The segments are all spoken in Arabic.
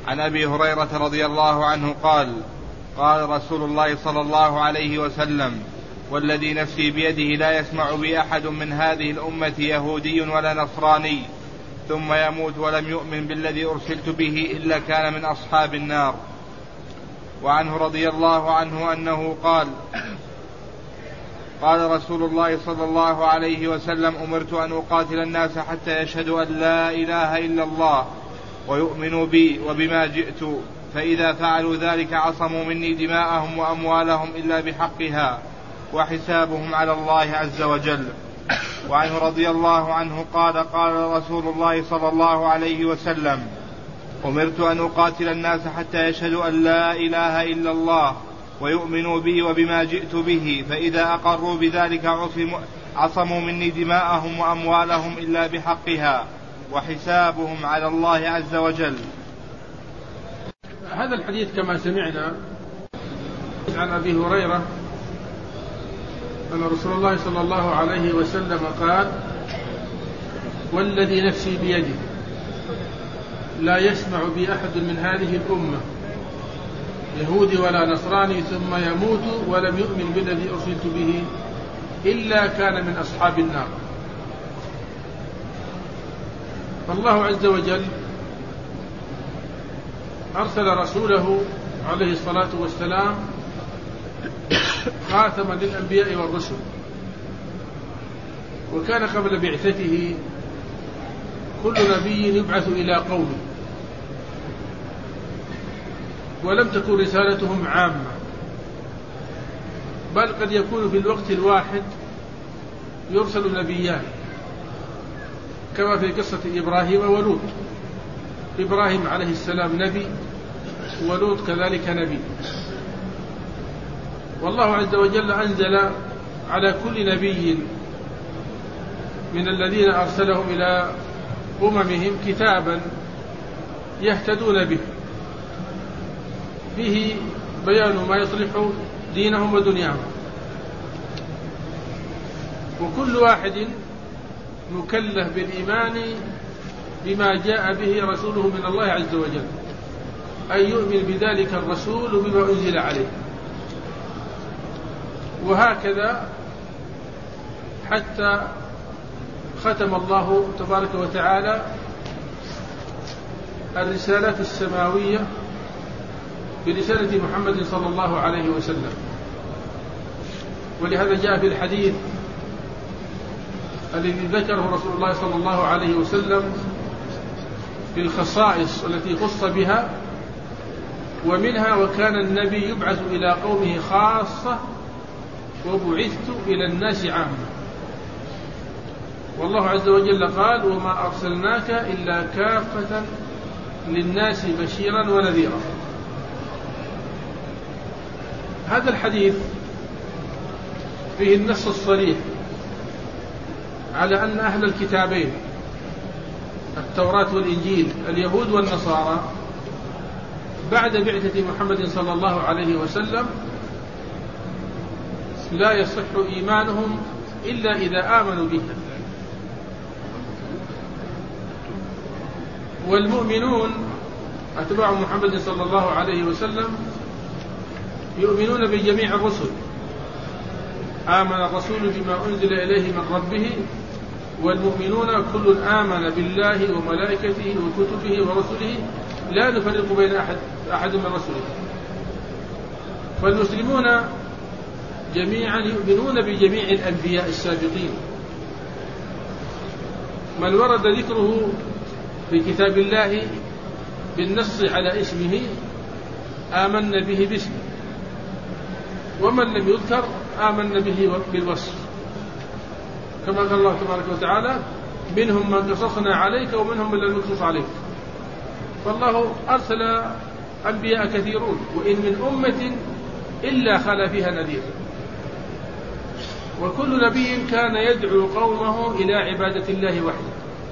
عن أبي هريرة رضي الله عنه قال قال رسول الله صلى الله عليه وسلم والذي نفسي بيده لا يسمع بي أحد من هذه الأمة يهودي ولا نصراني ثم يموت ولم يؤمن بالذي أرسلت به إلا كان من أصحاب النار. وعنه رضي الله عنه أنه قال رسول الله صلى الله عليه وسلم أمرت أن أقاتل الناس حتى يشهدوا أن لا إله إلا الله ويؤمنوا بي وبما جئت، فإذا فعلوا ذلك عصموا مني دماءهم وأموالهم إلا بحقها وحسابهم على الله عز وجل. وعنه رضي الله عنه قال رسول الله صلى الله عليه وسلم أمرت أن أقاتل الناس حتى يشهدوا أن لا إله إلا الله ويؤمنوا بي وبما جئت به، فإذا أقروا بذلك عصموا مني دماءهم وأموالهم إلا بحقها وحسابهم على الله عز وجل. هذا الحديث كما سمعنا عن أبي هريرة أن رسول الله صلى الله عليه وسلم قال والذي نفسي بيده لا يسمع بي أحد من هذه الأمة يهودي ولا نصراني ثم يموت ولم يؤمن بالذي أرسلت به إلا كان من أصحاب النار. فالله عز وجل أرسل رسوله عليه الصلاة والسلام خاتما للأنبياء والرسل، وكان قبل بعثته كل نبي يبعث إلى قومه، ولم تكن رسالتهم عامة، بل قد يكون في الوقت الواحد يرسل نبيان، كما في قصة إبراهيم ولوط. إبراهيم عليه السلام نبي، ولوط كذلك نبي. والله عز وجل أنزل على كل نبي من الذين أرسلهم إلى أممهم كتابا يهتدون به، فيه بيان ما يصلح دينهم ودنياهم، وكل واحد مكلف بالإيمان بما جاء به رسوله من الله عز وجل، أن يؤمن بذلك الرسول بما أنزل عليه. وهكذا حتى ختم الله تبارك وتعالى الرسالات السماوية برسالة محمد صلى الله عليه وسلم. ولهذا جاء في الحديث الذي ذكره رسول الله صلى الله عليه وسلم في الخصائص التي خص بها، ومنها وكان النبي يبعث إلى قومه خاصة وبعثت إلى الناس عامة. والله عز وجل قال وما أرسلناك إلا كافة للناس بشيرا ونذيرا. هذا الحديث فيه النص الصريح على أن أهل الكتابين التوراة والإنجيل اليهود والنصارى بعد بعثة محمد صلى الله عليه وسلم لا يصح إيمانهم إلا إذا آمنوا به. والمؤمنون أتباع محمد صلى الله عليه وسلم يؤمنون بجميع الرسل. آمن الرسول بما أنزل إليه من ربه والمؤمنون كل آمن بالله وملائكته وكتبه ورسله لا نفرق بين أحد من رسله. فالمسلمون جميعا يؤمنون بجميع الأنبياء السابقين، من ورد ذكره في كتاب الله بالنص على اسمه آمن به باسمه، ومن لم يذكر آمن به بالوصف، كما قال الله تبارك وتعالى منهم من قصصنا عليك ومنهم من لم نقصص عليك. فالله أرسل أنبياء كثيرون، وإن من أمة إلا خلا فيها نذير. وكل نبي كان يدعو قومه إلى عبادة الله وحده،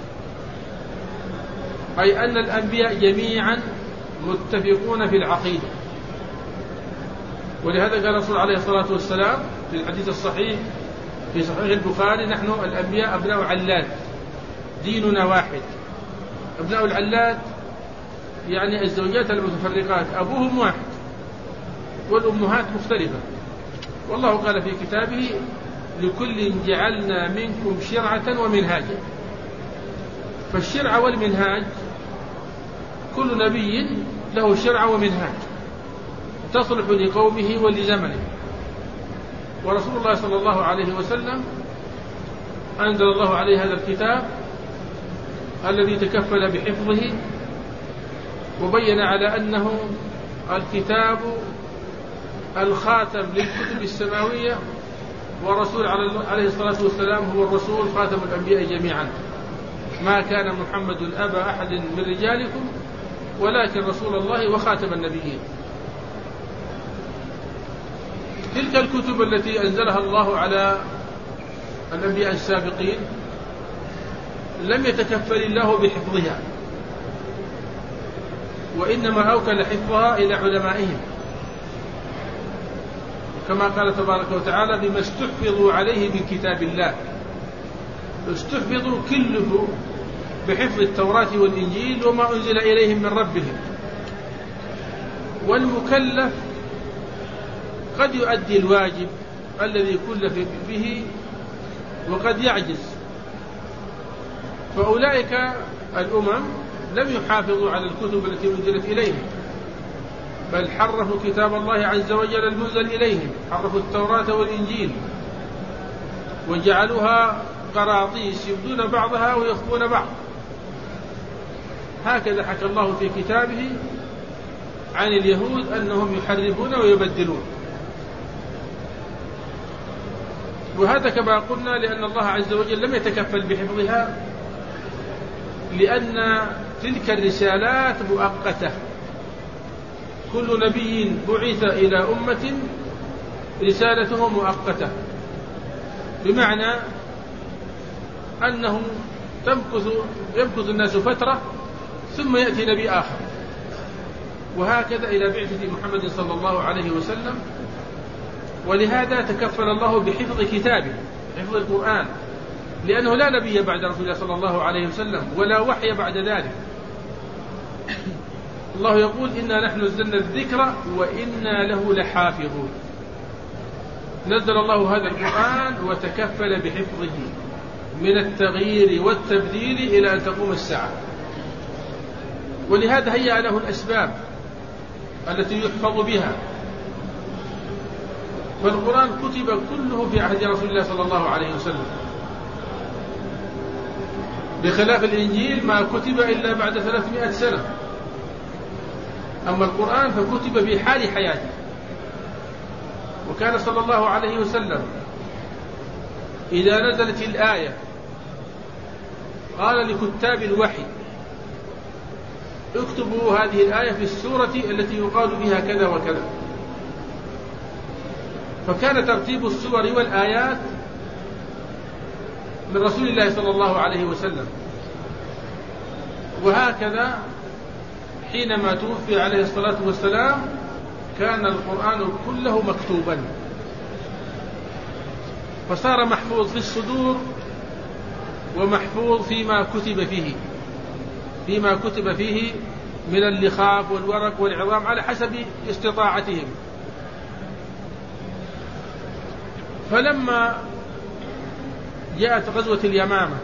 أي أن الأنبياء جميعا متفقون في العقيدة. ولهذا قال الرسول عليه الصلاة والسلام في الحديث الصحيح في صحيح البخاري نحن الأنبياء أبناء علات، ديننا واحد. أبناء العلات يعني الزوجات المتفرقات أبوهم واحد والأمهات مختلفة. والله قال في كتابه لكل جعلنا منكم شرعة ومنهاجا. فالشرع والمنهاج كل نبي له شرع ومنهاج تصلح لقومه ولزمنه. ورسول الله صلى الله عليه وسلم أنزل الله عليه هذا الكتاب الذي تكفل بحفظه، وبين على أنه الكتاب الخاتم للكتب السماوية، ورسول عليه الصلاة والسلام هو الرسول خاتم الأنبياء جميعا. ما كان محمد أبا أحد من رجالكم ولكن رسول الله وخاتم النبيين. تلك الكتب التي أنزلها الله على الأنبياء السابقين لم يتكفل الله بحفظها، وإنما أوكل حفظها إلى علمائهم، كما قال تبارك وتعالى بما استحفظوا عليه من كتاب الله. استحفظوا كلفوا بحفظ التوراة والإنجيل وما أنزل إليهم من ربهم. والمكلف قد يؤدي الواجب الذي كلف به وقد يعجز، فأولئك الأمم لم يحافظوا على الكتب التي أنزلت إليهم، بل حرفوا كتاب الله عز وجل المنزل إليهم، حرفوا التوراة والإنجيل وجعلوها قراطيس يبدون بعضها ويخفون بعض. هكذا حكى الله في كتابه عن اليهود أنهم يحرفون ويبدلون. وهذا كما قلنا لأن الله عز وجل لم يتكفل بحفظها، لأن تلك الرسالات مؤقتة. كل نبي بعث إلى أمة رسالته مؤقتة، بمعنى أنه يمكث الناس فترة ثم يأتي نبي آخر، وهكذا إلى بعثة محمد صلى الله عليه وسلم. ولهذا تكفل الله بحفظ كتابه، حفظ القرآن، لأنه لا نبي بعد رسول الله صلى الله عليه وسلم ولا وحي بعد ذلك. الله يقول إنا نحن نزلنا الذكر وإنا له لحافظون. نزل الله هذا القرآن وتكفل بحفظه من التغيير والتبديل إلى أن تقوم الساعة. ولهذا هيأ له الأسباب التي يحفظ بها. فالقرآن كتب كله في عهد رسول الله صلى الله عليه وسلم، بخلاف الإنجيل ما كتب إلا بعد 300 سنة. أما القرآن فكتب في حال حياته. وكان صلى الله عليه وسلم إذا نزلت الآية قال لكتاب الوحي اكتبوا هذه الآية في السورة التي يقال بها كذا وكذا. فكان ترتيب السور والآيات من رسول الله صلى الله عليه وسلم. وهكذا حينما توفي عليه الصلاة والسلام كان القرآن كله مكتوبا، فصار محفوظ في الصدور ومحفوظ فيما كتب فيه من اللخاف والورق والعظام على حسب استطاعتهم. فلما جاءت غزوة اليمامة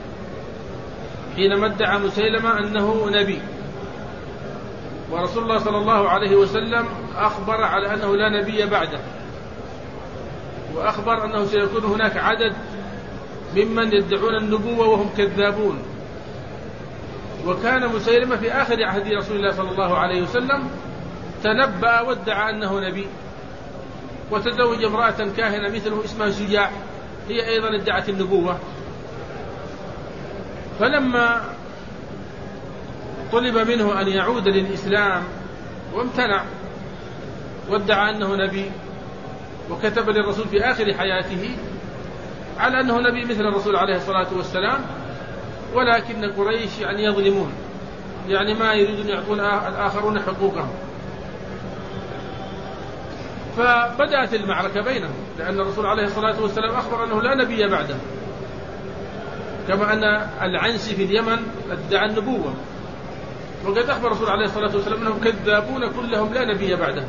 حينما ادعى مسيلمة أنه نبي، ورسول الله صلى الله عليه وسلم أخبر على أنه لا نبي بعده، وأخبر أنه سيكون هناك عدد ممن يدعون النبوة وهم كذابون. وكان مسيلمة في آخر عهد رسول الله صلى الله عليه وسلم تنبأ وادعى أنه نبي، وتزوج امرأة كاهنة مثله اسمها شجاع، هي أيضا ادعت النبوة. فلما طلب منه أن يعود للإسلام وامتنع وادعى أنه نبي، وكتب للرسول في آخر حياته على أنه نبي مثل الرسول عليه الصلاة والسلام، ولكن قريش يظلمون، ما يريدون يعطون الآخرون حقوقهم. فبدأت المعركة بينهم، لأن الرسول عليه الصلاة والسلام أخبر أنه لا نبي بعده، كما أن العنسي في اليمن ادعى النبوة. وقد أخبر الرسول عليه الصلاة والسلام أنهم كذابون كلهم لا نبي بعده.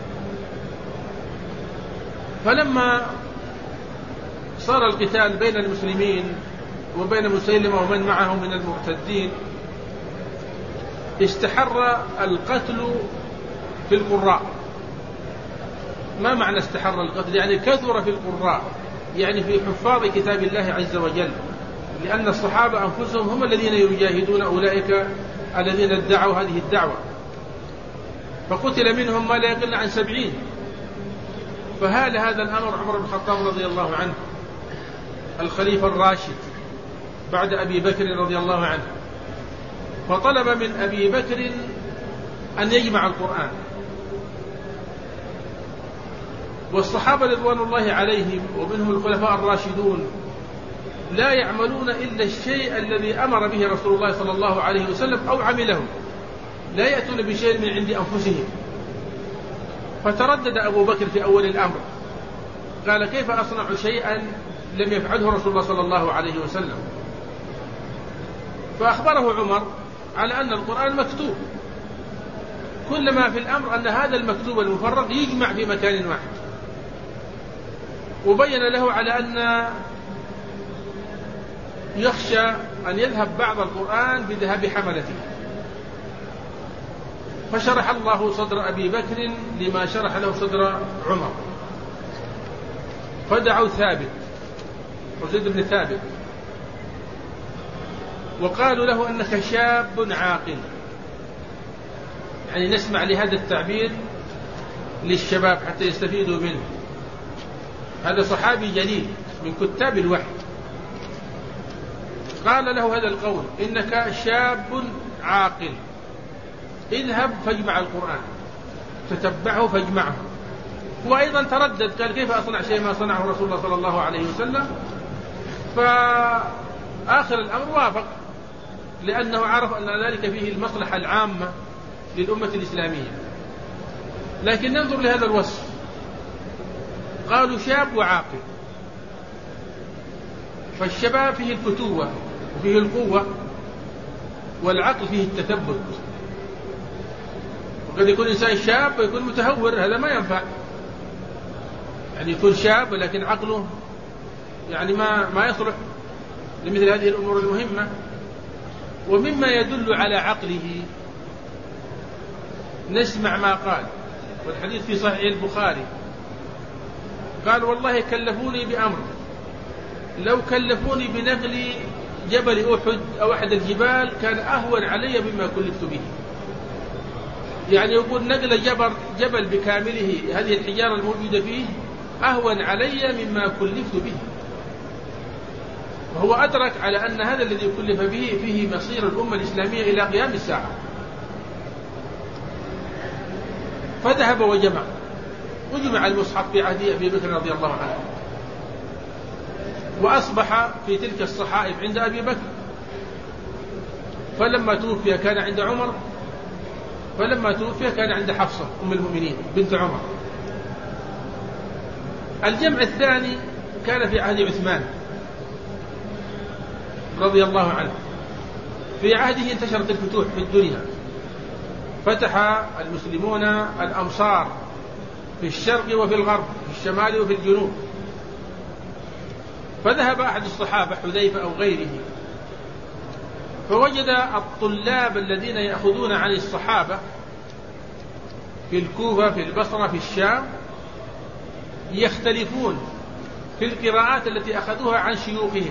فلما صار القتال بين المسلمين وبين مسيلمة ومن معه من المرتدين استحر القتل في القراء. ما معنى استحر القتل؟ يعني كثر في القراء، يعني في حفاظ كتاب الله عز وجل، لأن الصحابة أنفسهم هم الذين يجاهدون أولئك الذين ادعوا هذه الدعوة، فقتل منهم ما لا يقل عن 70. فهال هذا الأمر عمر بن الخطاب رضي الله عنه الخليفة الراشد بعد أبي بكر رضي الله عنه، فطلب من أبي بكر أن يجمع القرآن. والصحابة رضوان الله عليهم ومنهم الخلفاء الراشدون لا يعملون إلا الشيء الذي أمر به رسول الله صلى الله عليه وسلم أو عمله، لا يأتون بشيء من عند أنفسهم. فتردد أبو بكر في أول الأمر، قال كيف أصنع شيئا لم يفعله رسول الله صلى الله عليه وسلم؟ فأخبره عمر على أن القرآن مكتوب، كل ما في الأمر أن هذا المكتوب المفرق يجمع في مكان واحد، وبين له على أن يخشى أن يذهب بعض القرآن بذهاب حملته. فشرح الله صدر أبي بكر لما شرح له صدر عمر، فدعوا ثابت وزيد بن ثابت وقالوا له أنك شاب عاقل، يعني نسمع لهذا التعبير للشباب حتى يستفيدوا منه. هذا صحابي جليل من كتاب الوحي، قال له هذا القول إنك شاب عاقل، اذهب فاجمع القرآن، تتبعه فاجمعه. وأيضا تردد قال كيف أصنع شيء ما صنعه رسول الله صلى الله عليه وسلم؟ فآخر الأمر وافق، لأنه عرف أن ذلك فيه المصلحة العامة للأمة الإسلامية. لكن ننظر لهذا الوصف، قالوا شاب وعاقل، فالشباب فيه الفتوة وفيه القوة، والعقل فيه التثبت. وقد يكون إنسان شاب ويكون متهور، هذا ما ينفع. يعني يكون شاب ولكن عقله يعني ما يصلح لمثل هذه الأمور المهمة. ومما يدل على عقله نسمع ما قال، والحديث في صحيح البخاري، قال والله كلفوني بأمر لو كلفوني بنقل جبل أحد أو أحد الجبال كان أهون علي مما كلفت به. يعني يقول نقل جبل بكامله هذه الحجارة الموجودة فيه أهون علي مما كلفت به. وهو أدرك على أن هذا الذي كلف به فيه مصير الأمة الإسلامية إلى قيام الساعة. فذهب وجمع المصحف في عهد أبي بكر رضي الله عنه، وأصبح في تلك الصحائف عند أبي بكر. فلما توفي كان عند عمر، فلما توفي كان عند حفصة أم المؤمنين بنت عمر. الجمع الثاني كان في عهد عثمان رضي الله عنه. في عهده انتشرت الفتوح في الدنيا، فتح المسلمون الأمصار في الشرق وفي الغرب، في الشمال وفي الجنوب. فذهب أحد الصحابة حذيفة أو غيره، فوجد الطلاب الذين يأخذون عن الصحابة في الكوفة في البصرة في الشام يختلفون في القراءات التي أخذوها عن شيوخهم.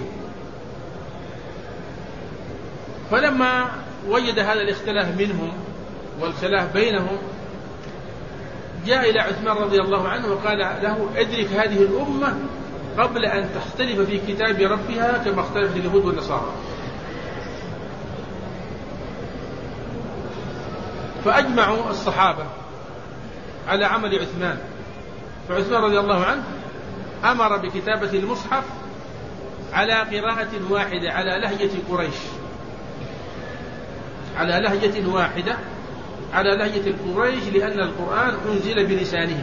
فلما وجد هذا الاختلاف منهم والخلاف بينهم جاء إلى عثمان رضي الله عنه وقال له ادرك هذه الأمة قبل أن تختلف في كتاب ربها كما اختلفت اليهود والنصارى. فأجمعوا الصحابة على عمل عثمان. فعثمان رضي الله عنه أمر بكتابة المصحف على قراءة واحدة على لهجة قريش، على لهجة واحدة على لهجة قريش، لأن القرآن أنزل بلسانهم.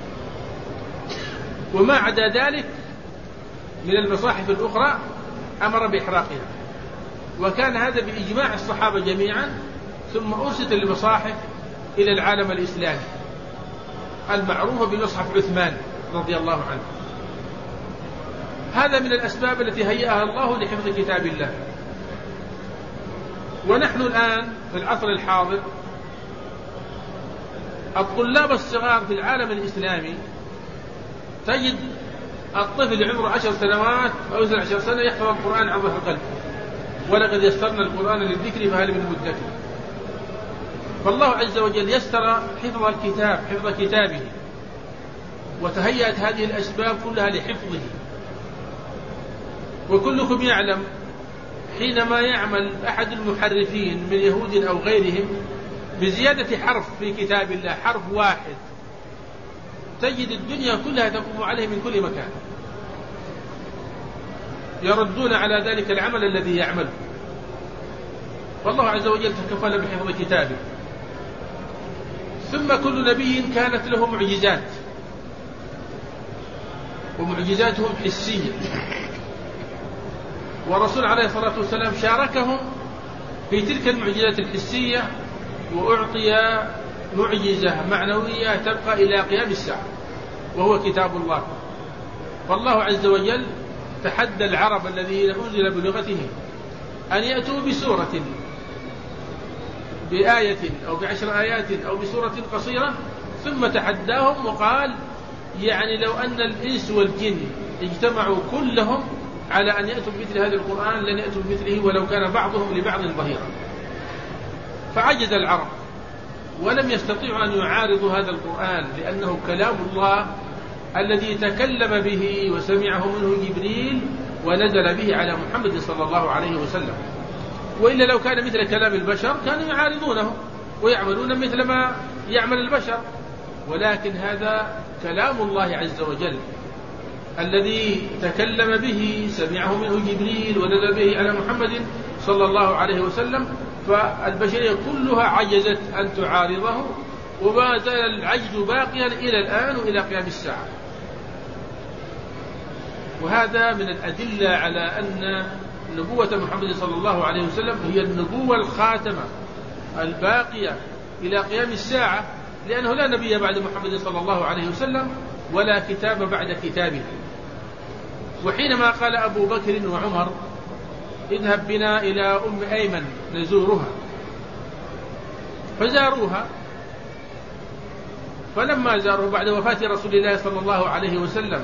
وما عدا ذلك من المصاحف الأخرى أمر بإحراقها. وكان هذا بإجماع الصحابة جميعا ثم أرسلت المصاحف إلى العالم الإسلامي المعروفة بمصحف عثمان رضي الله عنه. هذا من الأسباب التي هيأها الله لحفظ كتاب الله. ونحن الآن في العصر الحاضر الطلاب الصغار في العالم الإسلامي تجد الطفل عمره 10 سنوات أو 12 سنة يحفظ القرآن عن ظهر قلب، ولقد يسرنا القرآن للذكر فهل من مدكر. فالله عز وجل يسر حفظ الكتاب، حفظ كتابه، وتهيأت هذه الأسباب كلها لحفظه. وكلكم يعلم حينما يعمل أحد المحرفين من يهود أو غيرهم بزيادة حرف في كتاب الله، حرف واحد، تجد الدنيا كلها تقوم عليه من كل مكان، يردون على ذلك العمل الذي يعمله. والله عز وجل تكفل بحفظ كتابه. ثم كل نبي كانت له معجزات، ومعجزاتهم حسية، والرسول عليه الصلاة والسلام شاركهم في تلك المعجزات الحسية، وأعطي معجزة معنوية تبقى إلى قيام الساعة، وهو كتاب الله. فالله عز وجل تحدى العرب الذين أنزل بلغتهم أن يأتوا بسورة، بآية أو ب10 آيات أو بسورة قصيرة، ثم تحداهم وقال يعني لو أن الإنس والجن اجتمعوا كلهم على أن يأتوا بمثل هذا القرآن لن يأتوا بمثله ولو كان بعضهم لبعض ظهيرا. فعجز العرب ولم يستطيعوا أن يعارضوا هذا القرآن، لأنه كلام الله الذي تكلم به وسمعه منه جبريل ونزل به على محمد صلى الله عليه وسلم. وإلا لو كان مثل كلام البشر كانوا يعارضونه ويعملون مثل ما يعمل البشر، ولكن هذا كلام الله عز وجل الذي تكلم به، سمعه منه جبريل ونزل به على محمد صلى الله عليه وسلم. فالبشرية كلها عجزت أن تعارضه، وما زال العجز باقيا إلى الآن وإلى قيام الساعة. وهذا من الأدلة على أن نبوة محمد صلى الله عليه وسلم هي النبوة الخاتمة الباقية إلى قيام الساعة، لأنه لا نبي بعد محمد صلى الله عليه وسلم ولا كتاب بعد كتابه. وحينما قال أبو بكر وعمر اذهب بنا إلى أم أيمن نزورها، فزاروها. فلما زاروها بعد وفاة رسول الله صلى الله عليه وسلم،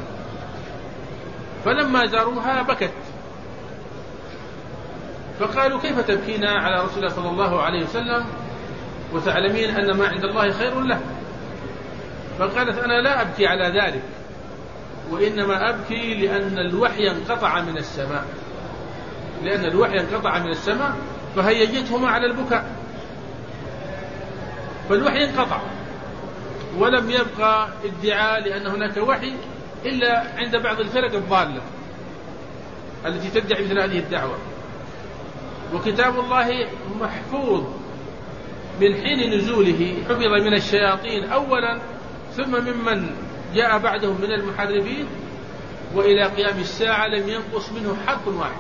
فلما زاروها بكت، فقالوا كيف تبكين على رسول الله صلى الله عليه وسلم وتعلمين أن ما عند الله خير له؟ فقالت أنا لا أبكي على ذلك، وإنما أبكي لأن الوحي انقطع من السماء، لأن الوحي انقطع من السماء فهيجتهما على البكاء. فالوحي انقطع ولم يبقى ادعاء لأن هناك وحي إلا عند بعض الفرق الضالة التي تدعي مثل هذه الدعوة. وكتاب الله محفوظ من حين نزوله، حفظ من الشياطين أولا ثم ممن جاء بعدهم من المحرفين، وإلى قيام الساعة لم ينقص منه حرف واحد،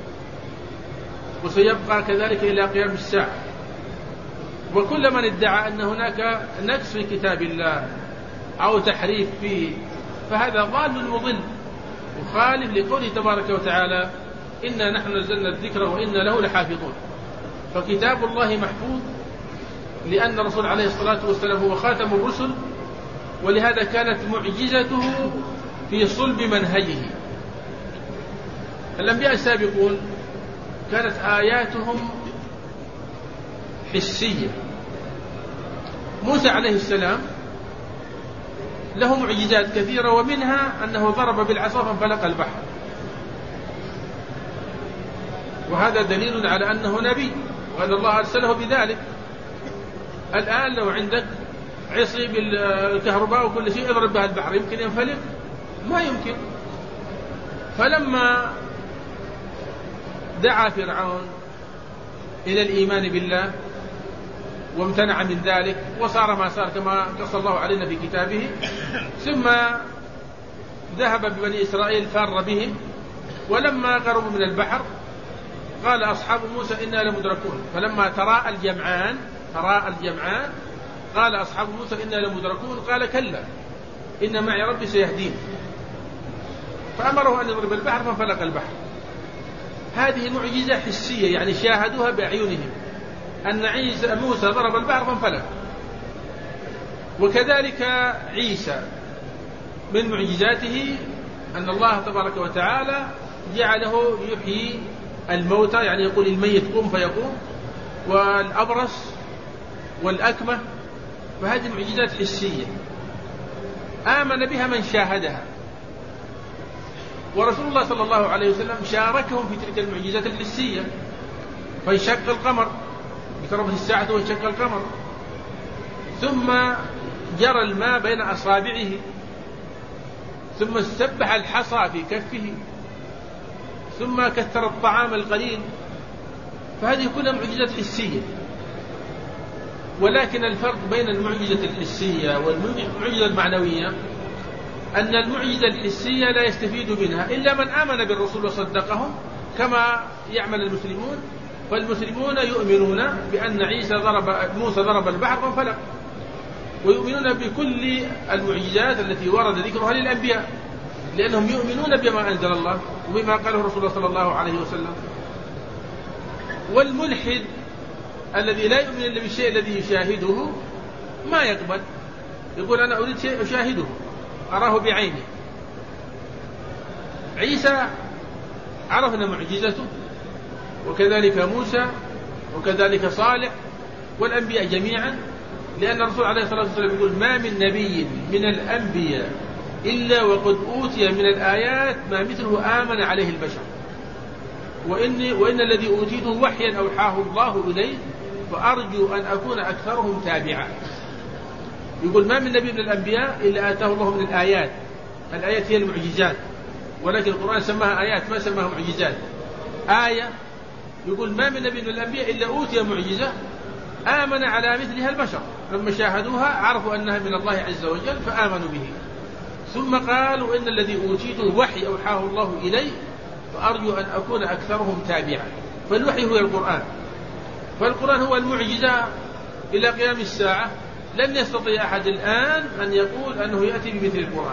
وسيبقى كذلك إلى قيام الساعة. وكل من ادعى أن هناك نقص في كتاب الله أو تحريف فيه فهذا ضال مضل مخالف لقوله تبارك وتعالى إنا نحن نزلنا الذكر وإنا له لحافظون. فكتاب الله محفوظ لأن الرسول عليه الصلاة والسلام هو خاتم الرسل، ولهذا كانت معجزته في صلب منهجه. الأنبياء السابقون كانت آياتهم حسية. موسى عليه السلام له معجزات كثيرة، ومنها أنه ضرب بالعصا فانفلق البحر، وهذا دليل على أنه نبي وأن الله أرسله بذلك. الآن لو عندك عصي بالكهرباء وكل شيء اضرب بها البحر، يمكن ينفلق؟ ما يمكن. فلما دعا فرعون إلى الإيمان بالله وامتنع من ذلك وصار ما صار كما قص الله علينا في كتابه، ثم ذهب ببني إسرائيل فار بهم، ولما قربوا من البحر قال أصحاب موسى إنا لمدركون، فلما تراءى الجمعان تراءى الجمعان قال أصحاب موسى إنا لمدركون قال كلا إن معي ربي سيهدين فأمره أن يضرب البحر فانفلق البحر. هذه معجزة حسية يعني شاهدوها بأعينهم أن موسى ضرب البحر فانفلق. وكذلك عيسى من معجزاته أن الله تبارك وتعالى جعله يحيي الموتى يعني يقول الميت قم فيقوم والأبرص والأكمة. فهذه معجزات حسية آمن بها من شاهدها. ورسول الله صلى الله عليه وسلم شاركهم في تلك المعجزات الحسية فانشق القمر اقتربت الساعة وانشق القمر ثم جرى الماء بين أصابعه ثم استبح الحصى في كفه ثم كثر الطعام القليل. فهذه كلها معجزات حسية. ولكن الفرق بين المعجزة الحسية والمعجزة المعنوية أن المعجزة الحسية لا يستفيد منها إلا من آمن بالرسول وصدقهم كما يعمل المسلمون. فالمسلمون يؤمنون بأن موسى ضرب البحر فانفلق ويؤمنون بكل المعجزات التي ورد ذكرها للأنبياء لأنهم يؤمنون بما أنزل الله وبما قاله رسول الله صلى الله عليه وسلم. والملحد الذي لا يؤمن إلا بالشيء الذي يشاهده ما يقبل يقول أنا أريد شيء أشاهده أراه بعيني. عيسى عرفنا معجزته وكذلك موسى وكذلك صالح والأنبياء جميعا لأن الرسول عليه الصلاة والسلام يقول ما من نبي من الأنبياء إلا وقد أوتي من الآيات ما مثله آمن عليه البشر وإن الذي أوتيته وحيا أوحاه الله إليه فأرجو أن أكون أكثرهم تابعا. يقول ما من نبي من الأنبياء إلا آتاه الله من الآيات. الآيات هي المعجزات ولكن القرآن سماها آيات ما سماها معجزات. آية يقول ما من نبي من الأنبياء إلا أوتي معجزة آمن على مثلها البشر لما شاهدوها عرفوا أنها من الله عز وجل فآمنوا به. ثم قالوا إن الذي أوتيته وحي أوحاه الله إليه فأرجو أن أكون أكثرهم تابعا. فالوحي هو القرآن. فالقرآن هو المعجزة إلى قيام الساعة. لن يستطيع أحد الآن أن يقول أنه يأتي بمثل القرآن.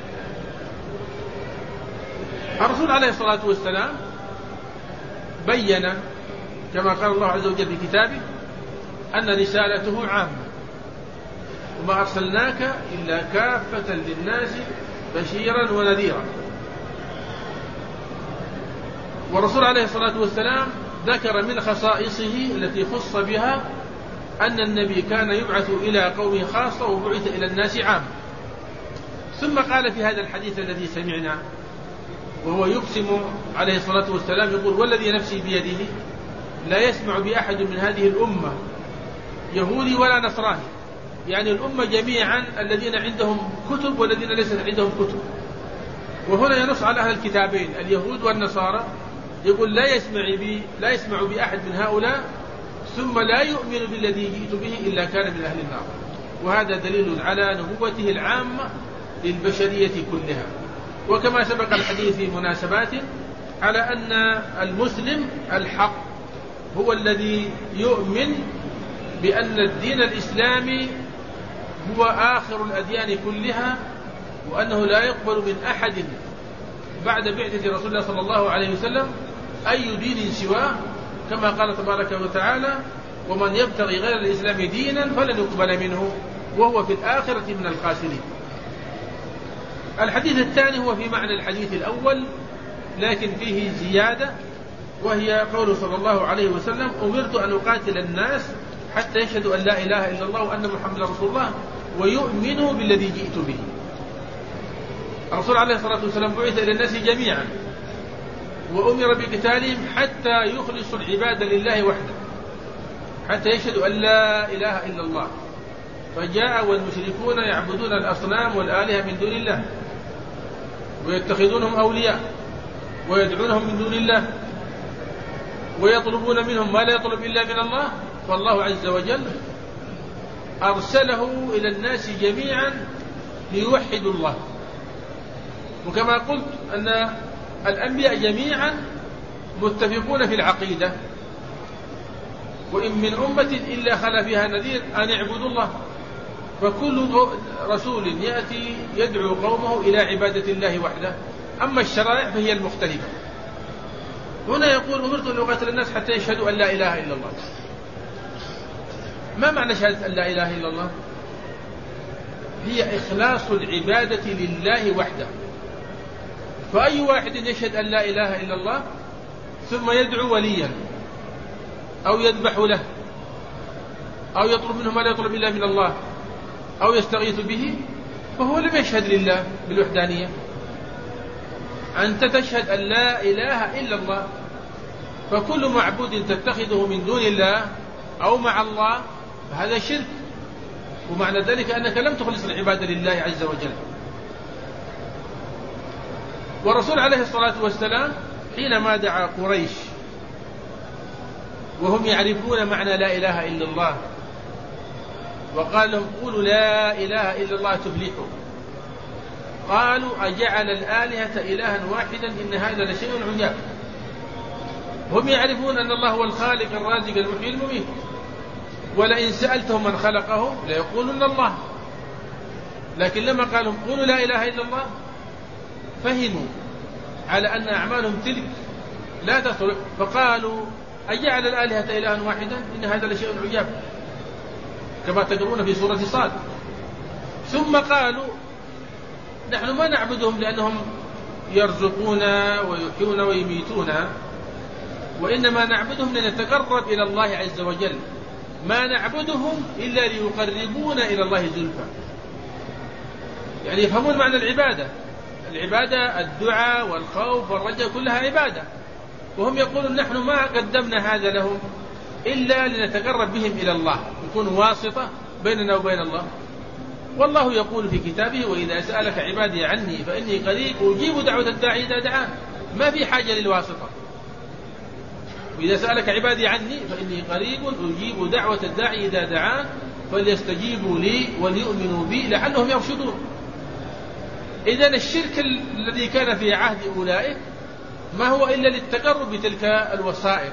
الرسول عليه الصلاة والسلام بين كما قال الله عز وجل في كتابه أن رسالته عامة وما أرسلناك إلا كافة للناس بشيرا ونذيرا. والرسول عليه الصلاة والسلام ذكر من خصائصه التي خص بها أن النبي كان يبعث إلى قومه خاصة وبعث إلى الناس عامة. ثم قال في هذا الحديث الذي سمعنا وهو يقسم عليه الصلاة والسلام يقول والذي نفسي بيده لا يسمع بأحد من هذه الأمة يهودي ولا نصراني يعني الأمة جميعا الذين عندهم كتب والذين ليست عندهم كتب. وهنا ينص على أهل الكتابين اليهود والنصارى يقول لا يسمع بأحد من هؤلاء ثم لا يؤمن بالذي جئت به إلا كان من أهل النار. وهذا دليل على نبوته العامة للبشرية كلها. وكما سبق الحديث في مناسبات على أن المسلم الحق هو الذي يؤمن بأن الدين الإسلامي هو آخر الأديان كلها وأنه لا يقبل من أحد بعد بعثة رسول الله صلى الله عليه وسلم أي دين سواه كما قال تبارك وتعالى ومن يبتغي غير الإسلام دينا فلن يقبل منه وهو في الآخرة من الخاسرين. الحديث الثاني هو في معنى الحديث الأول لكن فيه زيادة وهي قوله صلى الله عليه وسلم أمرت أن أقاتل الناس حتى يشهدوا أن لا إله إلا الله وأن محمد رسول الله ويؤمنوا بالذي جئت به. الرسول عليه الصلاة والسلام بعث إلى الناس جميعا وأمر بقتالهم حتى يخلصوا العبادة لله وحده حتى يشهدوا أن لا إله إلا الله. فجاء والمشركون يعبدون الأصنام والآلهة من دون الله ويتخذونهم أولياء ويدعونهم من دون الله ويطلبون منهم ما لا يطلب إلا من الله. فالله عز وجل أرسله إلى الناس جميعا ليوحدوا الله. وكما قلت أن الأنبياء جميعا متفقون في العقيدة وإن من أمة إلا خلا فيها نذير أن اعبدوا الله. فكل رسول يأتي يدعو قومه إلى عبادة الله وحده، أما الشرائع فهي المختلفة. هنا يقول أمرت أن أقاتل الناس حتى يشهدوا أن لا إله إلا الله. ما معنى شهادة أن لا إله إلا الله؟ هي إخلاص العبادة لله وحده. فأي واحد يشهد أن لا إله إلا الله ثم يدعو وليا أو يذبح له أو يطلب منه ما لا يطلب إلا من الله أو يستغيث به، فهو لم يشهد لله بالوحدانية. أنت تشهد أن لا إله إلا الله، فكل معبود تتخذه من دون الله أو مع الله فهذا شرك، ومعنى ذلك أنك لم تخلص العبادة لله عز وجل. والرسول عليه الصلاة والسلام حينما دعا قريش وهم يعرفون معنى لا إله إلا الله وقال لهم قولوا لا إله إلا الله تفلحوا، قالوا أجعل الآلهة إلها واحدا إن هذا لشيء عجاب. هم يعرفون أن الله هو الخالق الرازق المحيي المميت، ولئن سألتهم من خلقه ليقولون الله. لكن لما قالوا قولوا لا إله إلا الله فهموا على أن أعمالهم تلك لا تصلح، فقالوا أجعل الآلهة إلها واحدا إن هذا لشيء عجاب، كما تقرون في سورة صاد. ثم قالوا نحن ما نعبدهم لأنهم يرزقونا ويحيون ويميتونا، وإنما نعبدهم لنتقرب إلى الله عز وجل، ما نعبدهم إلا ليقربونا إلى الله زلفى. يعني يفهمون معنى العبادة. العبادة الدعاء والخوف والرجاء كلها عبادة، وهم يقولون نحن ما قدمنا هذا لهم إلا لنتقرب بهم إلى الله، يكون واسطة بيننا وبين الله. والله يقول في كتابه وإذا سألك عبادي عني فإني قريب أجيب دعوة الداعي إذا دعان، ما في حاجة للواسطة. وإذا سألك عبادي عني فإني قريب أجيب دعوة الداعي إذا دعان فليستجيبوا لي وليؤمنوا بي لعلهم يرشدون. إذن الشرك الذي كان في عهد أولئك ما هو إلا للتقرب بتلك الوسائط،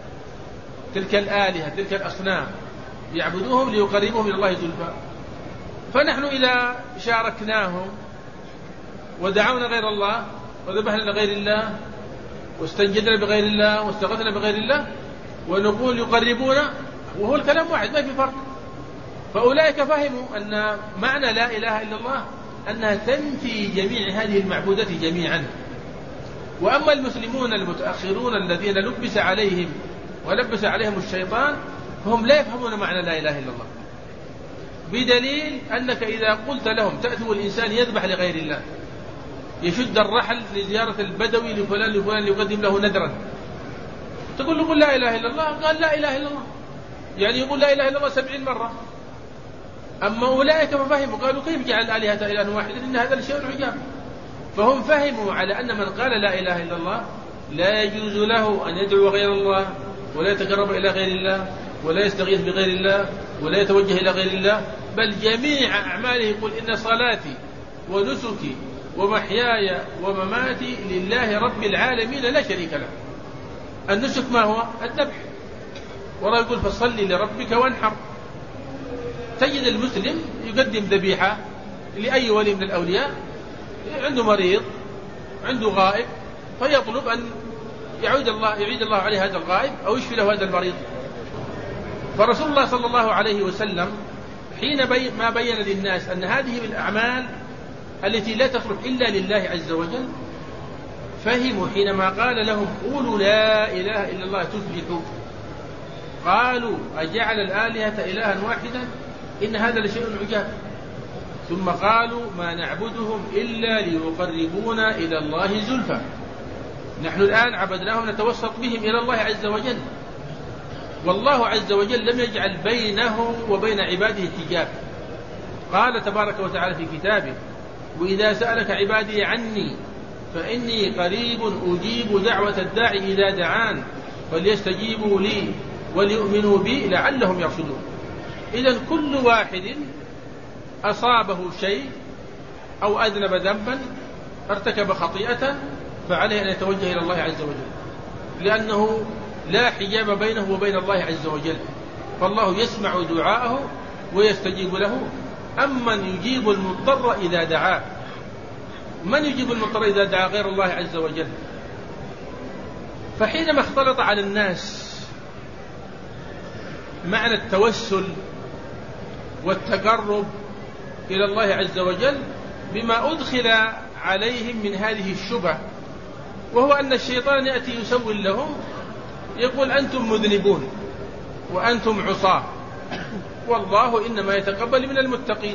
تلك الآلهة، تلك الأصنام، يعبدوهم ليقربوهم إلى الله زلفى. فنحن إذا شاركناهم ودعونا غير الله وذبحنا لغير الله واستنجدنا بغير الله واستغثنا بغير الله ونقول يقربونا، وهو الكلام واحد ما في فرق. فأولئك فهموا أن معنى لا إله إلا الله أنها تنفي جميع هذه المعبودات جميعا. وأما المسلمون المتأخرون الذين لبس عليهم الشيطان فهم لا يفهمون معنى لا إله إلا الله، بدليل أنك إذا قلت لهم تأتوا الإنسان يذبح لغير الله، يشد الرحل لزيارة البدوي لفلان لفلان يقدم له نذرا، تقول له قل لا إله إلا الله، قال لا إله إلا الله، يعني يقول لا إله إلا الله 70 مرة. أما أولئك ففهموا قالوا كيف جعل الآلهة إلها واحدا إن هذا لشيء عجاب. فهم فهموا على أن من قال لا إله إلا الله لا يجوز له أن يدعو غير الله ولا يتقرب إلى غير الله ولا يستغيث بغير الله ولا يتوجه إلى غير الله، بل جميع أعماله يقول إن صلاتي ونسكي ومحياي ومماتي لله رب العالمين لا شريك له. النسك ما هو؟ الذبح. والله يقول فصل لربك وانحر. تجد المسلم يقدم ذبيحة لأي ولي من الأولياء، عنده مريض عنده غائب فيطلب أن يعيد الله عليه هذا الغائب أو يشفي له هذا المريض. فرسول الله صلى الله عليه وسلم حين ما بين للناس أن هذه من الأعمال التي لا تصلح إلا لله عز وجل، فهموا حينما قال لهم قولوا لا إله إلا الله تفلحوا. قالوا أجعل الآلهة إلها واحدا إن هذا لشيء عجاب. ثم قالوا ما نعبدهم إلا ليقربونا إلى الله زلفى. نحن الآن عبدناهم نتوسط بهم إلى الله عز وجل، والله عز وجل لم يجعل بينه وبين عباده حجاب. قال تبارك وتعالى في كتابه وإذا سألك عبادي عني فإني قريب أجيب دعوة الداعي إذا دعان فليستجيبوا لي وليؤمنوا بي لعلهم يرشدون. إذن كل واحد أصابه شيء أو أذنب ذنبا ارتكب خطيئة فعليه أن يتوجه إلى الله عز وجل، لأنه لا حجاب بينه وبين الله عز وجل، فالله يسمع دعاءه ويستجيب له. أمن يجيب المضطر إذا دعاه؟ من يجيب المضطر إذا دعا غير الله عز وجل؟ فحينما اختلط على الناس معنى التوسل والتقرب إلى الله عز وجل بما أدخل عليهم من هذه الشبهة، وهو أن الشيطان يأتي يسول لهم، يقول أنتم مذنبون وأنتم عصاة، والله إنما يتقبل من المتقين.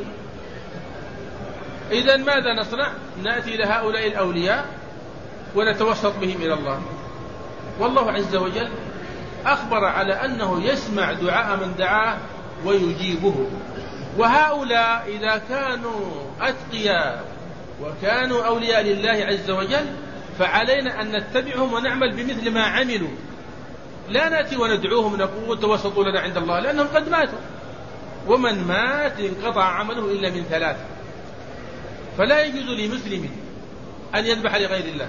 إذن ماذا نصنع؟ نأتي لهؤلاء الأولياء ونتوسط بهم إلى الله. والله عز وجل أخبر على أنه يسمع دعاء من دعاه ويجيبه. وهؤلاء إذا كانوا أتقياء وكانوا أولياء لله عز وجل فعلينا أن نتبعهم ونعمل بمثل ما عملوا، لا نأتي وندعوهم نقول توسطوا لنا عند الله، لأنهم قد ماتوا، ومن مات انقطع عمله إلا من ثلاث. فلا يجوز لمسلم أن يذبح لغير الله،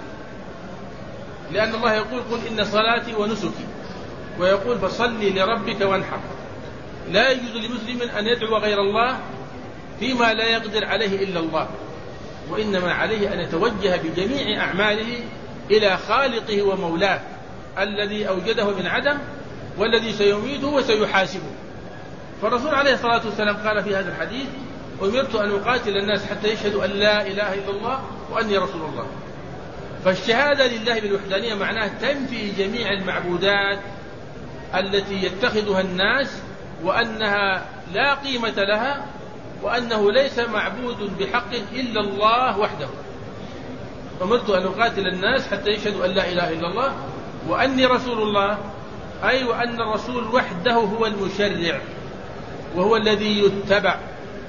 لأن الله يقول قل إن صلاتي ونسكي، ويقول فصل لربك وانحر. لا يجوز لمسلم أن يدعو غير الله فيما لا يقدر عليه إلا الله، وإنما عليه أن يتوجه بجميع أعماله إلى خالقه ومولاه الذي أوجده من عدم والذي سيميته وسيحاسبه. فالرسول عليه الصلاة والسلام قال في هذا الحديث أمرت أن أقاتل الناس حتى يشهدوا أن لا إله إلا الله وأني رسول الله. فالشهادة لله بالوحدانية معناه تنفي جميع المعبودات التي يتخذها الناس وأنها لا قيمة لها، وأنه ليس معبود بحق إلا الله وحده. أمرت أن أقاتل الناس حتى يشهدوا أن لا إله إلا الله وأني رسول الله، أي وأن الرسول وحده هو المشرع وهو الذي يتبع.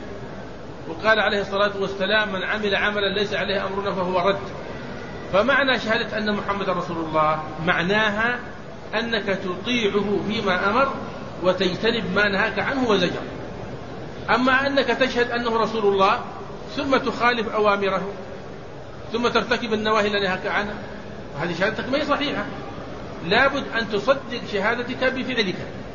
وقال عليه الصلاة والسلام من عمل عملا ليس عليه أمرنا فهو رد. فمعنى شهادة أن محمد رسول الله معناها أنك تطيعه فيما أمر وتجتنب ما نهاك عنه وزجر. أما أنك تشهد أنه رسول الله ثم تخالف أوامره ثم ترتكب النواهي التي نهاك عنها، هذه شهادتك ما هي صحيحة. لابد أن تصدق شهادتك بفعلك.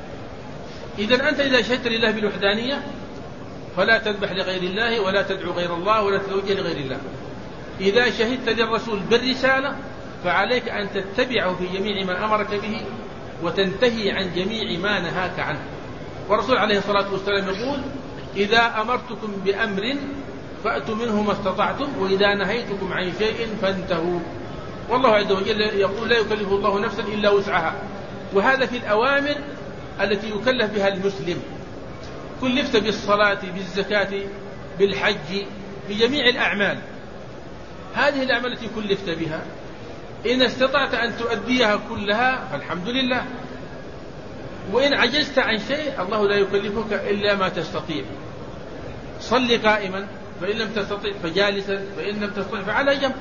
إذن أنت إذا شهدت لله بالوحدانية فلا تذبح لغير الله ولا تدعو غير الله ولا تتوجه لغير الله. إذا شهدت للرسول بالرسالة فعليك أن تتبعه في جميع ما أمرك به وتنتهي عن جميع ما نهاك عنه. والرسول عليه الصلاة والسلام يقول إذا أمرتكم بأمر فأتوا منه ما استطعتم وإذا نهيتكم عن شيء فانتهوا. والله عز وجل يقول لا يكلف الله نفسا إلا وسعها، وهذا في الأوامر التي يكلف بها المسلم. كلفت بالصلاة بالزكاة بالحج بجميع الأعمال، هذه الأعمال التي كلفت بها إن استطعت أن تؤديها كلها فالحمد لله، وإن عجزت عن شيء الله لا يكلفك إلا ما تستطيع. صل قائما فإن لم تستطع فجالسا فإن لم تستطع فعلى جنب.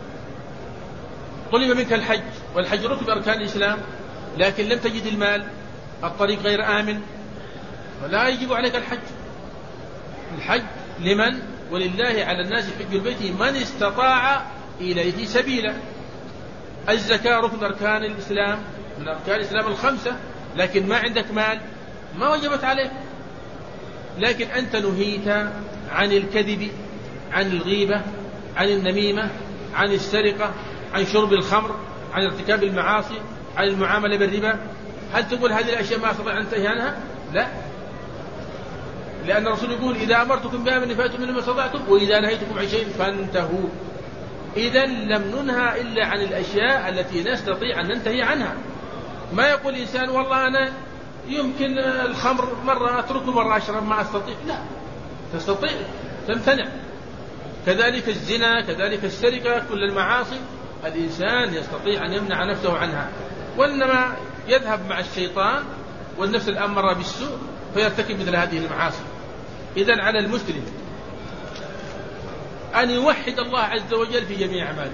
طلب منك الحج، والحج ركن أركان الإسلام، لكن لم تجد المال، الطريق غير آمن، فلا يجب عليك الحج. الحج لمن؟ ولله على الناس حج البيت من استطاع إليه سبيلا. الزكاة ركن أركان الإسلام من أركان الإسلام الخمسة، لكن ما عندك مال ما وجبت عليك. لكن أنت نهيت عن الكذب، عن الغيبة، عن النميمة، عن السرقة، عن شرب الخمر، عن ارتكاب المعاصي، عن المعاملة بالربا. هل تقول هذه الأشياء ما أستطيع أن أنتهي عنها؟ لا، لأن الرسول يقول إذا أمرتكم بأمر فأتوا منه ما استطعتم وإذا نهيتكم عن شيء فانتهوا. إذن لم ننهى إلا عن الأشياء التي نستطيع أن ننتهي عنها. ما يقول إنسان والله أنا يمكن الخمر مرة أتركه مرة أشرب ما أستطيع، لا، تستطيع تمتنع. كذلك الزنا، كذلك السرقة، كل المعاصي الإنسان يستطيع أن يمنع نفسه عنها، وإنما يذهب مع الشيطان والنفس الأمارة بالسوء فيرتكب مثل هذه المعاصي. إذن على المسلم أن يوحد الله عز وجل في جميع أعماله.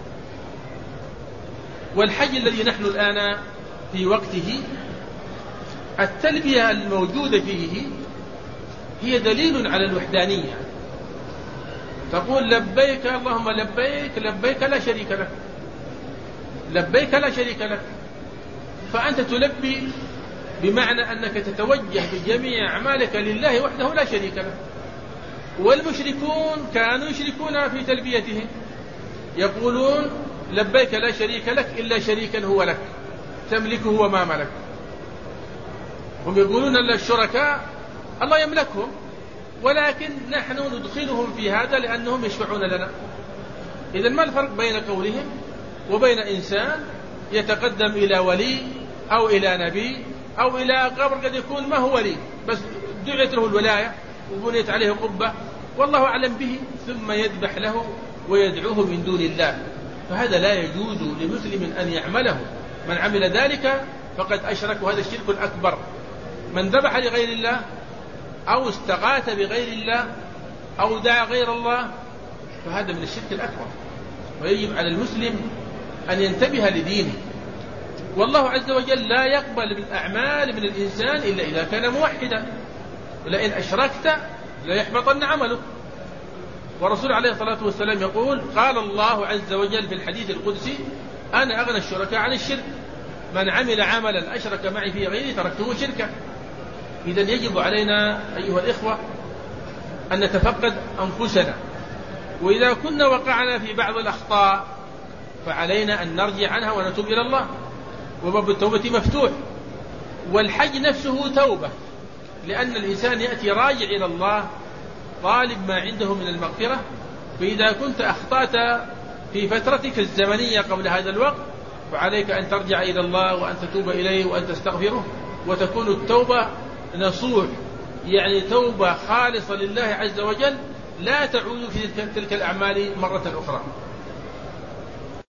والحج الذي نحن الآن في وقته التلبية الموجودة فيه هي دليل على الوحدانية. تقول لبيك اللهم لبيك، لبيك لا شريك لك، لبيك لا شريك لك. فأنت تلبي بمعنى أنك تتوجه بجميع أعمالك لله وحده لا شريك له. والمشركون كانوا يشركون في تلبيتهم، يقولون لبيك لا شريك لك إلا شريكا هو لك تملكه وما ملك. هم يقولون أن الشركاء الله يملكهم، ولكن نحن ندخلهم في هذا لأنهم يشفعون لنا. إذن ما الفرق بين قولهم وبين إنسان يتقدم إلى ولي أو إلى نبي أو إلى قبر قد يكون ما هو ولي بس دعت له الولاية وبنيت عليه قبة والله أعلم به، ثم يذبح له ويدعوه من دون الله، فهذا لا يجوز لمسلم أن يعمله. من عمل ذلك فقد أشرك، وهذا الشرك الأكبر. من ذبح لغير الله أو استغاث بغير الله أو دعا غير الله فهذا من الشرك الأكبر، ويجب على المسلم أن ينتبه لدينه. والله عز وجل لا يقبل من أعمال من الإنسان إلا إذا كان موحدا، ولئن أشركت ليحبطن عمله. ورسول عليه الصلاة والسلام يقول: قال الله عز وجل في الحديث القدسي: أنا أغنى الشركاء عن الشرك، من عمل عملا أشرك معي فيه غيري تركته شركا. إذن يجب علينا أيها الإخوة أن نتفقد أنفسنا، وإذا كنا وقعنا في بعض الأخطاء فعلينا أن نرجع عنها ونتوب إلى الله، وباب التوبة مفتوح. والحج نفسه توبة، لأن الإنسان يأتي راجع إلى الله طالب ما عنده من المغفرة. فإذا كنت أخطأت في فترتك الزمنية قبل هذا الوقت فعليك أن ترجع إلى الله وأن تتوب إليه وأن تستغفره، وتكون التوبة نصوح، يعني توبة خالصة لله عز وجل لا تعود في تلك الأعمال مرة أخرى.